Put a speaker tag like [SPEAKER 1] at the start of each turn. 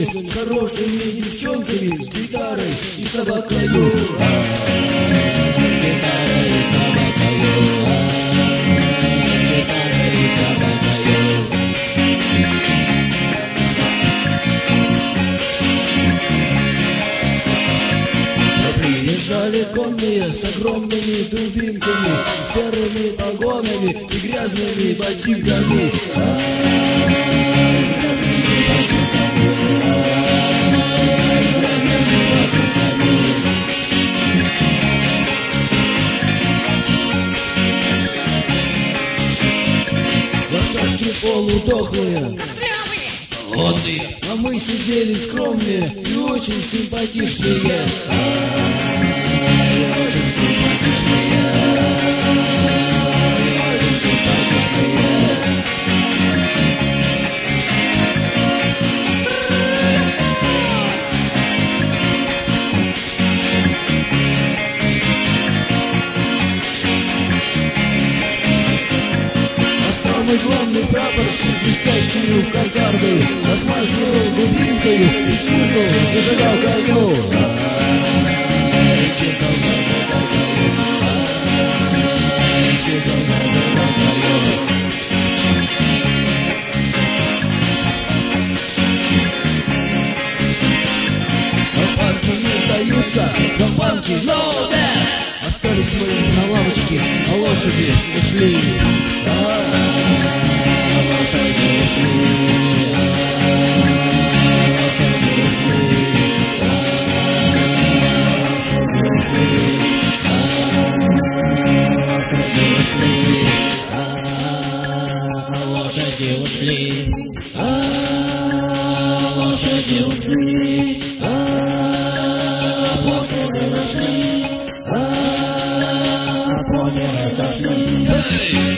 [SPEAKER 1] бегали хорошими девчонками с гитарой и собакою. Приезжали конные с огромными дубинками, серыми погонами и грязными ботинками. Лошадки полудохлые, голодные, а мы сидели скромные и очень симпатичные. Самый главный прапорщик с блестящей кокардой размахивал дубинкою и чиркал, зажигал коню. Компанки не сдаются, компанки no death. Остались мы на лавочке, а лошади ушли. Лошади ушли, лошади ушли, пони отошли.